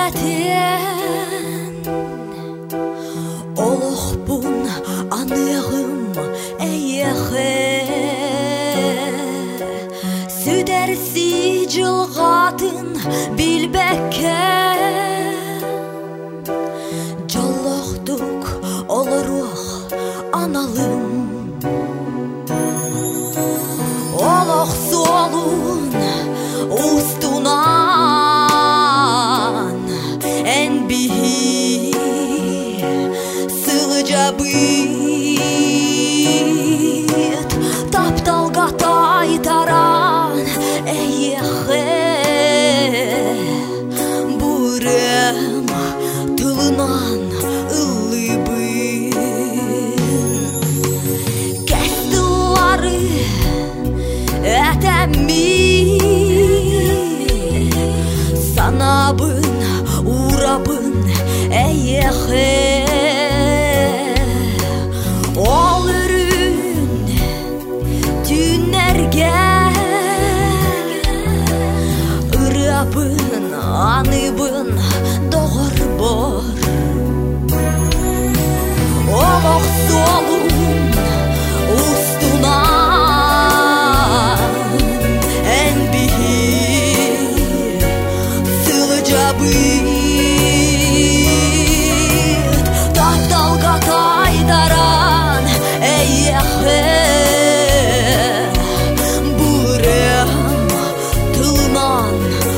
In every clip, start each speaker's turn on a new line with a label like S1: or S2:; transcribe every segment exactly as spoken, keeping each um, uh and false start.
S1: керетен олықпын анығым әйеқе Südersi жылғатын білбәкке Жаллақтық олыруқ аналым Олық солун устунан Әнбихи сылыжабыт Тапталға тайтаран Әйеқе Бұрым тылынан Санабын, урабын, әйеқе Ол үрін түнерге Үрабын, аныбын, доғыр бор Олық солын устунан Тапталға тайдаран әйеқе Бұрым тылынан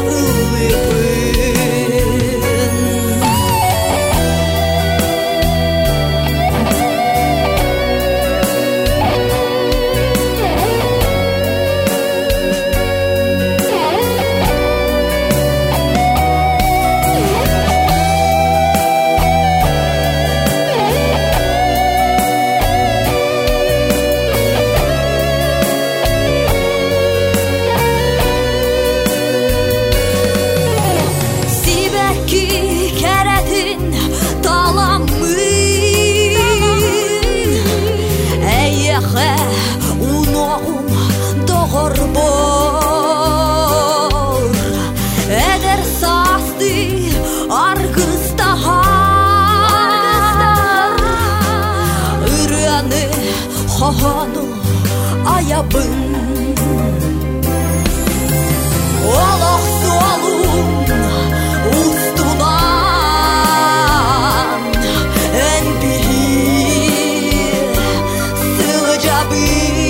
S1: Хохану аябын Олық солун устунан Әнбихи сылыжабын